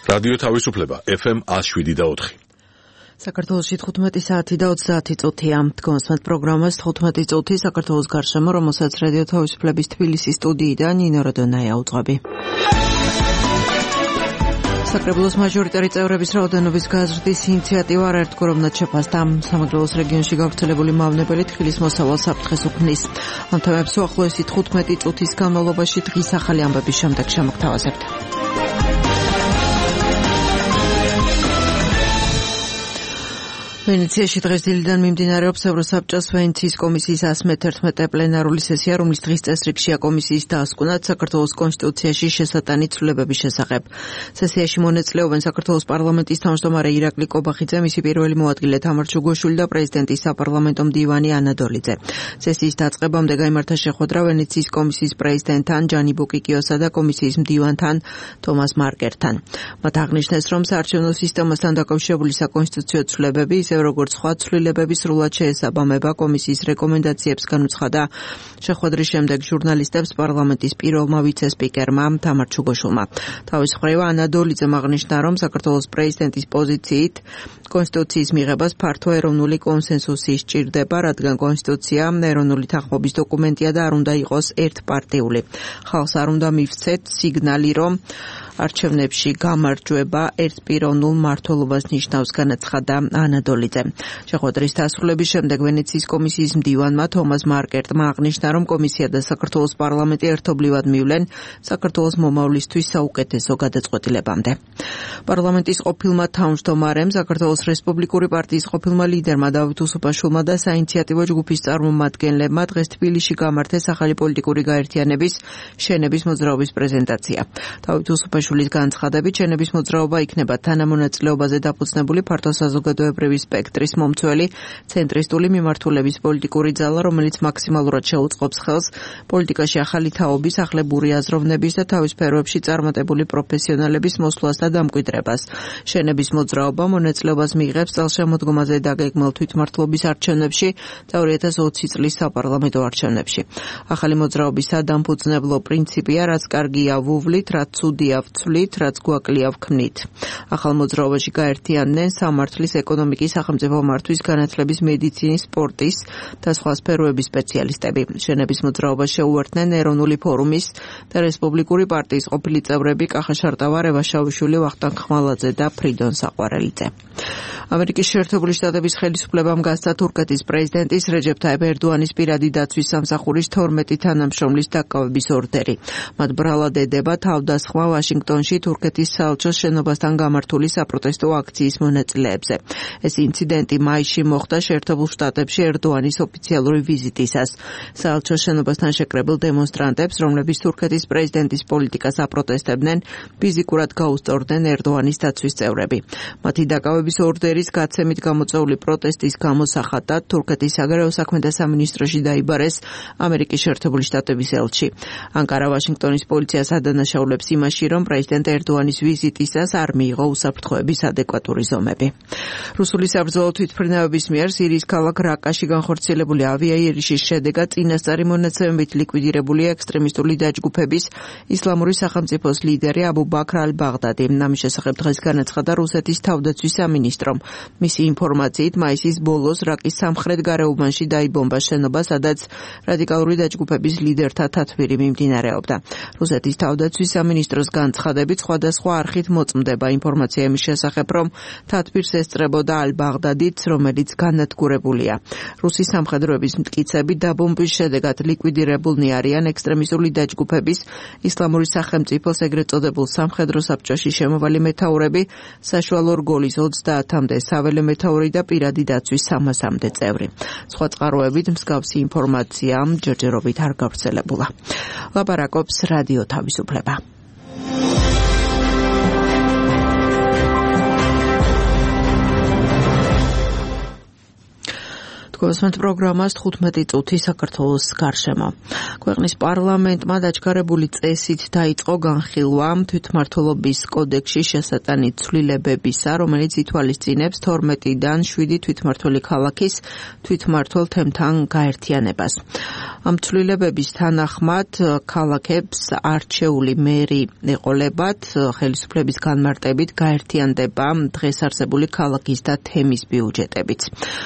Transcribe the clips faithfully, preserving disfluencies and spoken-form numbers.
რადიო თავისუფლება ეფ ემ one oh seven და four. საქართველოში თხუთმეტი საათი და ოცდაათი წუთია. დგომსმენთ პროგრამას თხუთმეტი წუთი საქართველოს გარშემო, რომელსაც რადიო თავისუფლების თბილისის სტუდიიდან ნინო როდონაია უძღვები. საკრებულოს მაჟორიტარი წევრების რაოდენობის გაზრდის ინიციატივა არაერთგვაროვნად შეფასდა. სამეგრელოს რეგიონში გავრცელებული მავნებელი თხილის მოსავალს საფრთხეს უქმნის. ამ თემებს უახლოესი თხუთმეტი წუთის განმავლობაში დღის ახალი ამბების შემდეგ შემოგთავაზებთ. ვენეციაში დღეს დილიდან მიმდინარეობს ევროსაბჭოს ვენეციის კომისიის one hundred eleven პლენარული სესია, რომლის დღის წესრიგშია კომისიის დაასკვნათ საქართველოს კონსტიტუციაში შესატანი ცვლილებების შესახებ. სესიაში მონაწილეობენ საქართველოს პარლამენტის თავმჯდომარე ირაკლი კობახიძე, მისი პირველი მოადგილე თამარ ჩუგოშვილი და პრეზიდენტის საპარლამენტო მდივანი ანა დოლიძე. სესიის დაწყებამდე გაიმართა შეხვედრა ვენეციის კომისიის პრეზიდენტთან ჯანი ბუკიკიოსა და კომისიის მდივანთან თომას მარკერთან. მათ აღნიშნეს, რომ საარჩევნო სისტემასთან დაკავშირებული საკონსტიტუციო ცვლილებები როგორც სხვა ცვლილებები სრულად შეესაბამება კომისიის რეკომენდაციებს, განუცხადა შეხვედრის შემდეგ ჟურნალისტებს პარლამენტის პირველმა ვიცე-სპიკერმა თამარ ჩუგოშვილმა. თავის მხრივ ანა დოლიძემ აღნიშნა, რომ საქართველოს პრეზიდენტის პოზიციით კონსტიტუციის მიღებას ფართო ეროვნული კონსენსუსი სჭირდება, რადგან კონსტიტუცია ეროვნული თანხმობის დოკუმენტია და არ უნდა იყოს ერთპარტიული. ხალხს არ უნდა მივცეთ სიგნალი, რომ არჩევნებში გამარჯვება ერთპიროვნულ მმართველობას ნიშნავს, განაცხადა ანა დოლიძე. შეხვედრის დასრულების შემდეგ ვენეციის კომისიის მდივანმა თომას მარკერტმა აღნიშნა, რომ კომისია და საქართველოს პარლამენტი ერთობლივად მივლენ საქართველოს მომავლისთვის საუკეთესო გადაწყვეტილებამდე. პარლამენტის ყოფილმა თავმჯდომარემ, საქართველოს რესპუბლიკური პარტიის ყოფილმა ლიდერმა დავით უსუპაშვილმა და საინიციატივო ჯგუფის წარმომადგენლებმა დღეს თბილისში გამართეს ახალი პოლიტიკური გაერთიანების შენების მოძრაობის პრეზენტაცია. დავით უსუპაშვილის განცხადებით, შენების მოძრაობა იქნება თანამონაწილეობაზე დაფუძნებული ფართო საზოგადოებრივი სპექტრის მომცველი ცენტრისტული მიმართულების პოლიტიკური ძალა, რომელიც მაქსიმალურად შეუწყობს ხელს პოლიტიკაში ახალი თაობის, ახლებური აზროვნების და თავის სფეროებში წარმატებული პროფესიონალების მოსვლას და დამკვიდრებას. შენების მოძრაობა მონაწილეობას მიიღებს წელშემოდგომაზე დაგეგმილ თვითმმართველობის არჩევნებში და two thousand twenty წლის საპარლამენტო არჩევნებში. ახალი მოძრაობის სადამფუძნებლო პრინციპია, რაც კარგია ვუვლით, რაც ცუდია ვცვლით, რაც გვაკლია ვქმნით. ახალ მოძრაობაში გაერთიანდნენ სამართლის, ეკონომიკის, სახელმწიფო მართვის, განათლების, მედიცინის, სპორტის და სხვა სფეროების სპეციალისტები. შენების მოძრაობას შეუერთდნენ ეროვნული ფორუმის და რესპუბლიკური პარტიის ყოფილი წევრები კახა შარტავა, რევაზ შავიშვილი, ვახტანგ ხმალაძე და ფრიდონ საყვარელიძე. ამერიკის შეერთებული შტატების ხელისუფლებამ გასცა თურქეთის პრეზიდენტის რეჯეფ ტაიპ ერდოანის პირადი დაცვის სამსახურის თორმეტი თანამშრომლის დაკავების ორდერი. მათ ბრალად ედება თავდასხმა ვაშინგტონში თურქეთის საელჩოს შენობასთან გამართული საპროტესტო აქციის მონაწილეებზე. ეს ინციდენტი მაისში მოხდა შეერთებულ შტატებში ერდოანის ოფიციალური ვიზიტისას. საელჩოს შენობასთან შეკრებილ დემონსტრანტებს, რომლებიც თურქეთის პრეზიდენტის პოლიტიკას აპროტესტებდნენ, ფიზიკურად გაუსწორდნენ ერდოანის დაცვის წევრები. მათი დაკავების ორდერის გაცემით გამოწვეული პროტესტის გამოსახატად თურქეთის საგარეო საქმეთა სამინისტროში დაიბარეს ამერიკის შეერთებული შტატების ელჩი. ანკარა ვაშინგტონის პოლიციას ადანაშაულებს იმაში, რომ პრეზიდენტ ერდოანის ვიზიტისას არ მიიღო უსაფრთხოების ადეკვატური ზომები. რუსული საბრძოლო თვითმფრინავების მიერ სირიის ქალაქ რაკაში განხორციელებული ავიაიერიშის შედეგად წინასწარი მონაცემებით ლიკვიდირებულია ექსტრემისტული დაჯგუფების ისლამური სახელმწიფოს ლიდერი აბუ ბაქრ ალ-ბაღდადი. ამის შესახებ დღეს განაცხადა რუსეთის თავდაცვის სამინისტრომ. მისი ინფორმაციით, მაისის ბოლოს რაკის სამხრეთ გარეუბანში დაიბომბა შენობა, სადაც რადიკალური დაჯგუფების ლიდერთა თათბირი მიმდინარეობდა. რუსეთის თავდაცვის სამინისტროს განცხადებით, სხვადასხვა არხით მოწმდება ინფორმაცია იმის შესახებ, რომ თათბირს ესწრებოდა ალ-ბაღდადიც, რომელიც განადგურებულია. რუსის სამხედროების მტკიცებით დაბომბვის შედეგად ლიკვიდირებულნი არიან ექსტრემისტული დაჯგუფების ისლამური სახელმწიფოს ეგრეთ წოდებულ სამხედრო საბჭოში შემოვალი მეთაურები, საშუალო რგოლის ოცდაათამდე საველე მეთაური და პირადი დაცვის სამასამდე წევრი. სხვა წყაროებით მსგავსი ინფორმაცია ჯერჯერობით არ გავრცელებულა. ლაპარაკობს რადიო თავისუფლება. გოსმენთ პროგრამას თხუთმეტი წუთი საქართველოს გარშემო. ქვეყნის პარლამენტმა დაჩქარებული წესით დაიწყო განხილვა თვითმმართველობის კოდექსში შესატანი ცვლილებებისა, რომელიც ითვალისწინებს თორმეტიდან შვიდი თვითმმართველი ქალაქის თვითმმართველ თემთან გაერთიანებას. ამ ცვლილებების თანახმად ქალაქებს არჩეული მერი ეყოლებათ, ხელისუფლების განმარტებით გაერთიანდება დღეს არსებული ქალაქის და თემის ბიუჯეტებიც.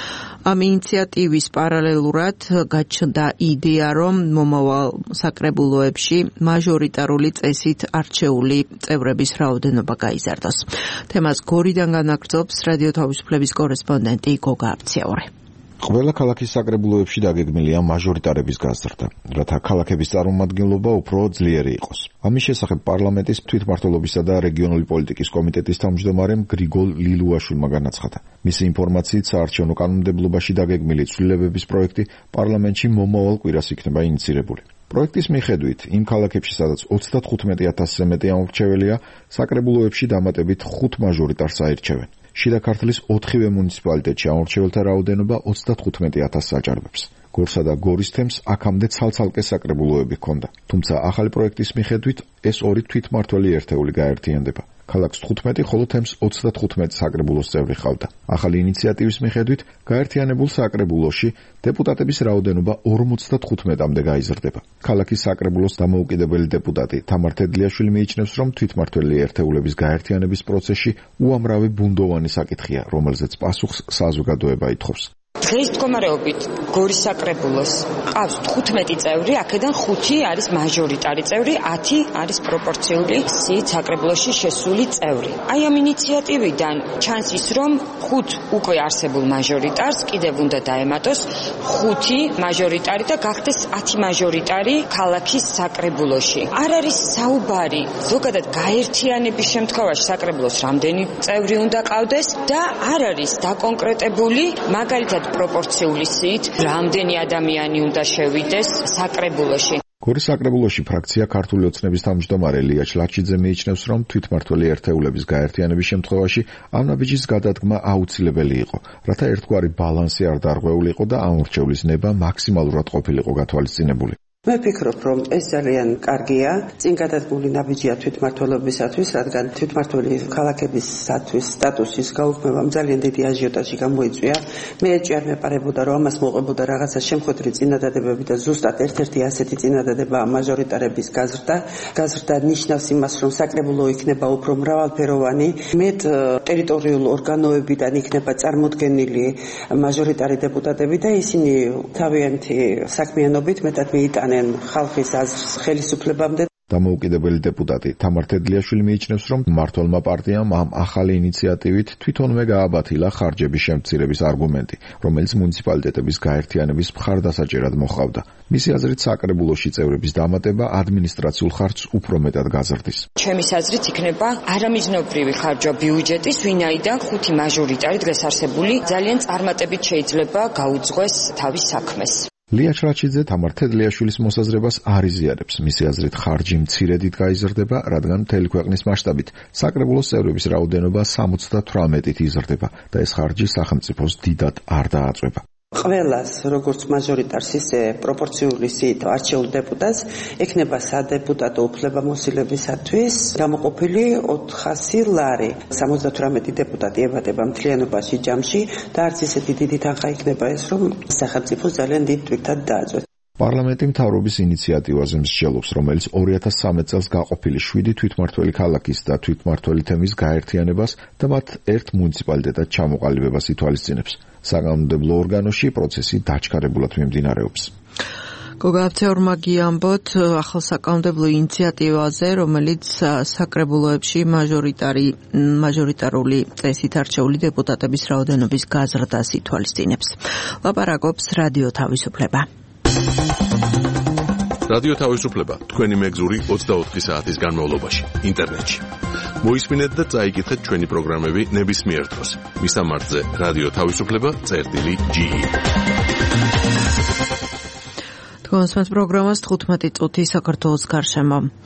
ამ ინიციატივის პარალელურად გაჩნდა იდეა, რომ მომავალ საკრებულოებში მაჟორიტარული წესით არჩეული წევრების რაოდენობა გაიზარდოს. თემას გორიდან განაგრძობს რადიო თავისუფლების კორესპონდენტი გოგა აბციაური. ყველა ქალაქის საკრებულოებში დაგეგმილია მაჟორიტარების გაზრდა, რათა ქალაქების წარმომადგენლობა უფრო ძლიერი იყოს. ამის შესახებ პარლამენტის თვითმმართველობისა და რეგიონული პოლიტიკის კომიტეტის თავმჯდომარემ გრიგოლ ლილუაშვილმა განაცხადა. მისი ინფორმაციით, საარჩევნო კანონმდებლობაში დაგეგმილი ცვლილებების პროექტი პარლამენტში მომავალ კვირას იქნება ინიცირებული. პროექტის მიხედვით, იმ ქალაქებში, სადაც ოცდათხუთმეტი ათასზე მეტი ამორჩეველია, საკრებულოებში დამატებით ხუთ მაჟორიტარს აირჩევენ. შიდა ქართლის ოთხივე მუნიციპალიტეტში ამორჩეველთა რაოდენობა ოცდათხუთმეტი ათასს აჭარბებს. გორსა და გორის თემს აქამდე ცალ-ცალკე საკრებულოები ჰქონდა, თუმცა ახალი პროექტის მიხედვით ეს ორი თვითმმართველი ერთეული გაერთიანდება. ქალაქს თხუთმეტი, ხოლო თემს ოცდათხუთმეტი საკრებულოს წევრი ჰყავდა. ახალი ინიციატივის მიხედვით გაერთიანებულ საკრებულოში დეპუტატების რაოდენობა ორმოცდათხუთმეტამდე გაიზრდება. ქალაქის საკრებულოს დამოუკიდებელი დეპუტატი თამარ თედლიაშვილი მიიჩნევს, რომ თვითმმართველი ერთეულების გაერთიანების პროცესში უამრავი ბუნდოვანი საკითხია, რომელზეც პასუხს საზოგადოება ითხოვს. დღეს მდგომარეობით გორის საკრებულოს ყავს თხუთმეტი წევრი, აქედან ხუთი არის მაჟორიტარი წევრი, ათი არის პროპორციული სიით საკრებულოში შესული წევრი. აი ამ ინიციატივიდან ჩანს ის, რომ ხუთ უკვე არსებულ მაჟორიტარს კიდევ უნდა დაემატოს ხუთი მაჟორიტარი და გახდეს ათი მაჟორიტარი ქალაქის საკრებულოში. არ არის საუბარი ზოგადად გაერთიანების შემთხვევაში საკრებულოს რამდენი წევრი უნდა ყავდეს და არ არის დაკონკრეტებული მაგალითად პროპორციული სიით რამდენი ადამიანი უნდა შევიდეს საკრებულოში. გორის საკრებულოში ფრაქცია ქართული ოცნების თავმჯდომარე ლია ჩლაჩიძე მიიჩნევს, რომ თვითმმართველი ერთეულების გაერთიანების შემთხვევაში ამ ნაბიჯის გადადგმა აუცილებელი იყო, რათა ერთგვარი ბალანსი არ დარღვეულიყო და ამორჩევლის ნება მაქსიმალურად ყოფილიყო გათვალისწინებული. მე ვფიქრობ, რომ ეს ძალიან კარგია, წინ გადადგმული ნაბიჯია თვითმმართველობისათვის, რადგან თვითმმართველი ქალაქებისათვის სტატუსის გაუქმებამ ძალიან დიდი აჟიოტაჟი გამოიწვია. მე ეჭვი არ მეპარებოდა, რომ ამას მოყვებოდა რაღაცა შემხვედრი წინადადებები და ზუსტად ერთ-ერთი ასეთი წინადადებაა მაჟორიტარების გაზრდა. გაზრდა ნიშნავს იმას, რომ საკრებულო იქნება უფრო მრავალფეროვანი, მეტ ტერიტორიულ ორგანოებიდან იქნება წარმოდგენილი მაჟორიტარი დეპუტატები და ისინი თავიანთი საქმიანობით მეტად მიიტანენ ხალხის აზრს ხელისუფლებამდე. დამოუკიდებელი დეპუტატი თამარ თედლიაშვილი მიიჩნევს, რომ მმართველმა პარტიამ ამ ახალი ინიციატივით თვითონვე გააბათილა ხარჯების შემცირების არგუმენტი, რომელიც მუნიციპალიტეტების გაერთიანების მხარდასაჭერად მოჰყავდა. მისი აზრით, საკრებულოში წევრების დამატება ადმინისტრაციულ ხარჯს უფრო მეტად გაზრდის. ჩემის აზრით იქნება არამიზნობრივი ხარჯვა ბიუჯეტის, ვინაიდან ხუთი მაჟორიტარი დღეს არსებული ძალიან წარმატებით შეიძლება გაუძღვეს თავის საქმეს. ლია ჩლაჩიძე თამარ თედლიაშვილის მოსაზრებას არ იზიარებს. მისი აზრით, ხარჯი მცირედით გაიზრდება, რადგან მთელი ქვეყნის მასშტაბით საკრებულოს წევრების რაოდენობა სამოცდათვრამეტით იზრდება და ეს ხარჯი სახელმწიფოს დიდად არ დააწვება. ყველას, როგორც მაჟორიტარს, ისე პროპორციული სიით არჩეულ დეპუტატს ექნება სადეპუტატო უფლებამოსილებისათვის გამოყოფილი ოთხასი ლარი. სამოცდათვრამეტი დეპუტატი ებატება მთლიანობაში ჯამში და არც ისეთი დიდი თანხა იქნება ეს, რომ სახელმწიფოს ძალიან დიდ თვითად დააწვეს. პარლამენტი მთავრობის ინიციატივაზე მსჯელობს, რომელიც ორი ათას სამი წელს გაყოფილი შვიდი თვითმმართველი ქალაქის და თვითმმართველი თემის გაერთიანებას და მათ ერთ მუნიციპალიტეტად ჩამოყალიბებას ითვალისწინებს. საკანონმდებლო ორგანოში პროცესი დაჩქარებულად მიმდინარეობს. გოგა აბციაურმა გიამბოთ ახალ საკანონმდებლო ინიციატივაზე, რომელიც საკრებულოებში მაჟორიტარი მაჟორიტარული წესით არჩეული დეპუტატების რაოდენობის გაზრდას ითვალისწინებს. ლაპარაკობს რადიო თავისუფლება. რადიო თავისუფლება თქვენი მეგზური ოცდაოთხი საათის განმავლობაში ინტერნეტში. მოისმინეთ და წაიკითხეთ ჩვენი პროგრამები ნებისმიერ დროს. მისამართზე რადიო თავისუფლება წერტილი ჯი. თქვენს პროგრამას თხუთმეტი წუთი საქართველოს გარშემო.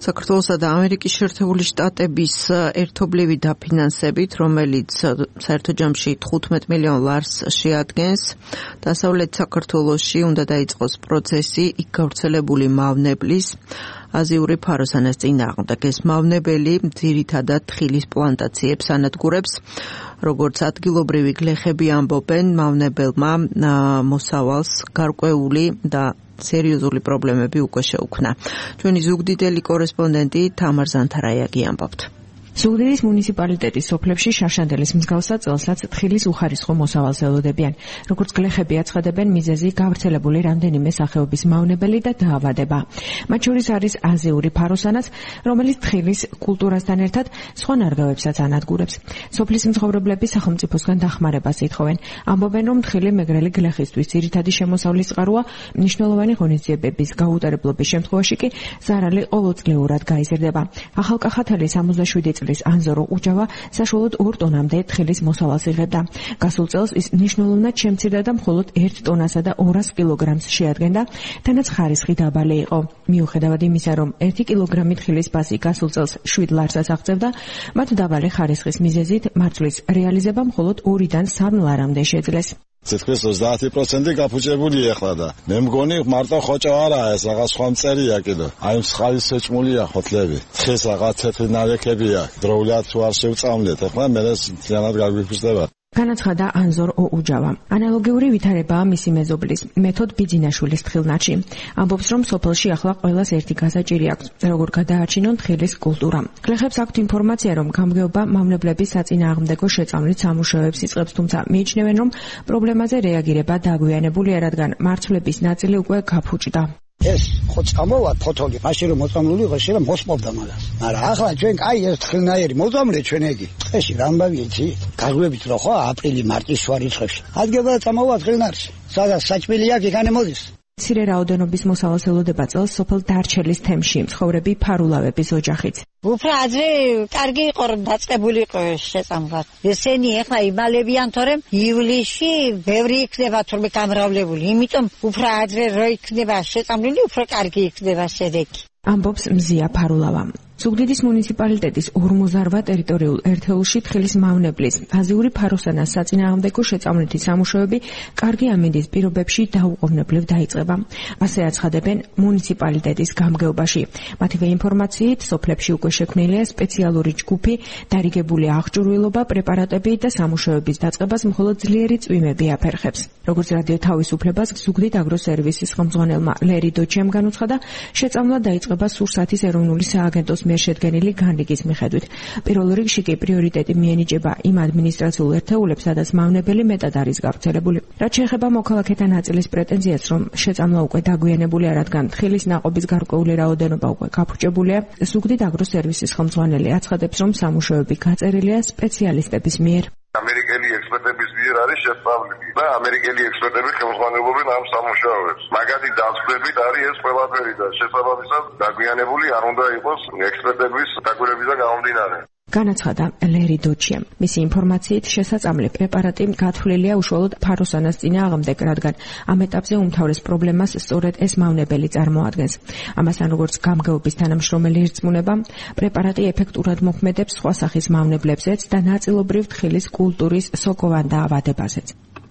საქართველოსა და ამერიკის შეერთებული შტატების ერთობლივი დაფინანსებით, რომელიც საერთო ჯამში თხუთმეტ მილიონ ლარს შეადგენს, დასავლეთ საქართველოში უნდა დაიწყოს პროცესი იქ გავრცელებული მავნებლის აზიური ფაროსანას წინააღმდეგ. ეს მავნებელი ძირითადად თხილის პლანტაციებს ანადგურებს, როგორც ადგილობრივი გლეხები ამბობენ, მავნებელმა მოსავალს გარკვეული და სერიოზული პრობლემები უკვე შეუქმნა. ჩვენი ზუგდიდელი კორესპონდენტი თამარ ზანთარაიაგი ამბობთ. ზუგდიდის მუნიციპალიტეტის სოფლებში შარშანდელის მსგავსად წელსაც თხილის უხარისხო მოსავალს ელოდებიან. როგორც გლეხები აცხადებენ, მიზეზი გავრცელებული რამდენიმე სახეობის მავნებელი და დაავადება. მათ შორის არის აზიური ფაროსანაც, რომელიც თხილის კულტურასთან ერთად სხვა ნარგავებსაც ანადგურებს. სოფლის მცხოვრებლები სახელმწიფოსგან დახმარებას ითხოვენ. ამბობენ, რომ თხილი მეგრელი გლეხისთვის ძირითადი შემოსავლის წყაროა, მნიშვნელოვანი ღონისძიებების გაუტარებლობის შემთხვევაში კი ზარალი ყოველწლიურად გაიზრდება. ახალკახათელი სამოცდაშვიდი წლის ანზორო უჯავა საშუალოდ ორ ტონამდე თხილის მოსავალს იღებდა. გასულ წელს ის მნიშვნელოვნად შემცირდა და მხოლოდ ერთ ტონასა და ორას კილოგრამს შეადგენდა, თანაც ხარისხი დაბალი იყო. მიუხედავად იმისა, რომ ერთი კილოგრამი თხილის ფასი გასულ წელს შვიდ ლარსაც აღწევდა, მათ დაბალი ხარისხის მიზეზით მარცვლის რეალიზება მხოლოდ ორიდან სამ ლარამდე შეძლეს. თითქმის ოცდაათი პროცენტი გაფუჭებულია ახლა და მე მგონი მარტო ხოჭო არაა ეს რაღაც სხვა მწერია კიდე. აი მსხალის შეჭმულია ხოთლები. ხეს რაღაც თეთრი ნალექებია. დროულად თუ არ შევწამლეთ, ახლა მე ეს ძალად გაგვიფრთხდება. განაცხადა ანზორ ოუჯავა. ანალოგიური ვითარებაა მისი მეზობლის მეთოდ ბიძინაშვილის თხილნაჩი. ამბობს, რომ სოფელში ახლა ყველას ერთი გასაჭირი აქვს, როგორ გადააჩინონ თხილის კულტურა. გლეხებს აქვთ ინფორმაცია, რომ გამგეობა მავნებლების საწინააღმდეგო შეწამლით სამუშაოებს იწყებს, თუმცა მიიჩნევენ, რომ პრობლემაზე რეაგირება დაგვიანებულია, რადგან მარცვლების ნაწილი უკვე გაფუჭდა. ეს ხო წამოვა ფოთოლი, მაშინ რომ მოწამლული იყო, შეიძლება მოსპოვდა მაგას. მაგრამ ახლა ჩვენ აი ეს თხილნაირი მოწამლე ჩვენ ეგი. წეში რამბავი იცი? გაგვებით რო ხო აპრილი, მარტის სხვა რიცხვებში. ადგება წამოვა თხილნარში. სადაც საჭმელი აქვს, იქ ანემოდის. მცირე რაოდენობის მოსავალს ელოდება წელს სოფელ დარჩელის თემში მცხოვრები ფარულავების ოჯახიც. უფრო ადრე კარგი იყო რომ დაწყებული იყო შეწამვლად. ესენი ახლა იმალებიან, თორემ ივლისში ბევრი იქნება თურმე გამრავლებული. იმიტომ უფრო ადრე რო იქნება შეწამლილი, უფრო კარგი იქნება შედეგი. ამბობს მზია ფარულავა. ზუგდიდის მუნიციპალიტეტის ორმოზარვა ტერიტორიულ ერთეულში თხილის მავნებლის აზიური ფაროსანას საწინააღმდეგო შეწამლითი სამუშაოები კარგი ამინდის პირობებში დაუყოვნებლივ დაიწყება. ასე აცხადებენ მუნიციპალიტეტის გამგეობაში. მათივე ინფორმაციით, სოფლებში უკვე შექმნილია სპეციალური ჯგუფი, დარიგებული აღჭურვილობა, პრეპარატები და სამუშაოების დაწყებას მხოლოდ ძლიერი წვიმები აფერხებს. როგორც რადიო თავისუფლებას ზუგდიდ აგროსერვისის ხელმძღვანელმა ლერი დოჩემ განუცხადა, შეწამლა დაიწყება სურსათის ეროვნული სააგენტოს მიერ შედგენილი განრიგის მიხედვით. პირველ რიგში კი პრიორიტეტი მიენიჭება იმ ადმინისტრაციულ ერთეულებს, სადაც მავნებელი მეტად არის გავრცელებული. რაც შეეხება მოქალაქეთა ნაწილის პრეტენზიას, რომ შეწამლა უკვე დაგვიანებულია, რადგან თხილის ნაყოფის გარკვეული რაოდენობა უკვე გაფუჭებულია, ზუგდიდ აგროსერვისის ხელმძღვანელი აცხადებს, რომ სამუშაოები გაწერილია სპეციალისტების მიერ. ამერიკელი ექსპერტების მიერ არის შესწავლილი და ამერიკელი ექსპერტები ხელმძღვანელობენ ამ სამუშაოებს. მაგათი დასკვნებით არის ეს ყველაფერი და შესაბამისად დაგვიანებული არ უნდა იყოს ექსპერტების დაკვირვებიდან გამომდინარე. განაცხადა ლერი დოჩემ. მისი ინფორმაციით შესაწამლი პრეპარატი გათვლილია უშუალოდ ფაროსანას წინააღმდეგ, რადგან ამ ეტაპზე უმთავრეს პრობლემას სწორედ ეს მავნებელი წარმოადგენს. ამასთან როგორც გამგეობის თანამშრომელი ირწმუნება, პრეპარატი ეფექტურად მოქმედებს სხვა სახის მავნებლებზეც და ნაწილობრივ თხილის კულტურის სოკოვან დაავადებაზეც.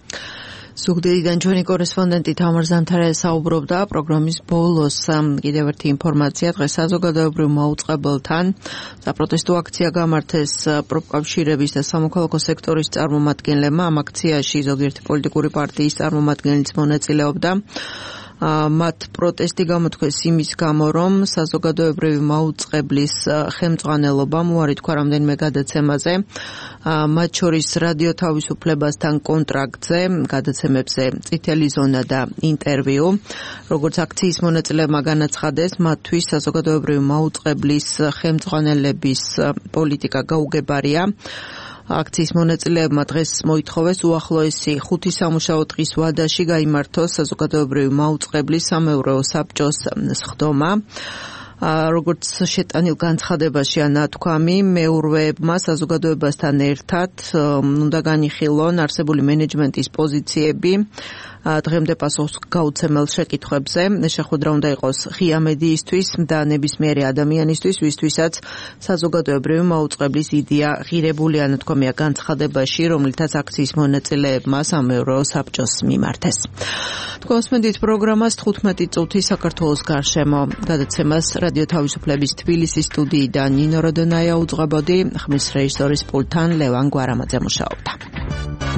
ზუგდიდიდან ჩვენი კორესპონდენტი თამარ ზანთარაია საუბრობდა პროგრამის ბოლოს. კიდევ ერთი ინფორმაცია, დღეს საზოგადოებრივ მაუწყებელთან საპროტესტო აქცია გამართეს პროფკავშირების და სამოქალაქო სექტორის წარმომადგენლებმა. ამ აქციაში ზოგიერთი პოლიტიკური პარტიის წარმომადგენლიც მონაწილეობდა. მათ პროტესტი გამოთქვეს იმის გამო, რომ საზოგადოებრივი მაუწყებლის ხელმძღვანელობამ უარი თქვა რამდენიმე გადაცემაზე, მათ შორის რადიო თავისუფლებასთან კონტრაქტზე, გადაცემებზე წითელი ზონა და ინტერვიუ. როგორც აქციის მონაწილეებმა განაცხადეს, მათთვის საზოგადოებრივი მაუწყებლის ხელმძღვანელების პოლიტიკა გაუგებარია. აქციის მონაწილეებმა დღეს მოითხოვეს უახლოესი ხუთი სამუშაო დღის ვადაში გაიმართოს საზოგადოებრივი მაუწყებლის სამეურვეო საბჭოს სხდომა. როგორც შეტანილ განცხადებაში ანათქვამი, მეურვეებმა საზოგადოებასთან ერთად უნდა განიხილონ არსებული მენეჯმენტის პოზიციები, დღემდე პასუხს გაუცემელ შეკითხვებზე შეხვედრა უნდა იყოს ღია მედიისთვის და ნებისმიერი ადამიანისთვის, ვისთვისაც საზოგადოებრივი მაუწყებლის იდეა ღირებული ანათქვამია განცხადებაში, რომლითაც აქციის მონაწილეებმა სამეურვეო საბჭოს მიმართეს. თქვენს მედიის პროგრამას თხუთმეტი წუთი საქართველოს გარშემო. გადაცემას რადიო თავისუფლების თბილისის სტუდიიდან ნინო როდონაია უძღვებოდი, ხმის რეჟისორის პულტთან ლევან გვარამაძე მუშაობდა.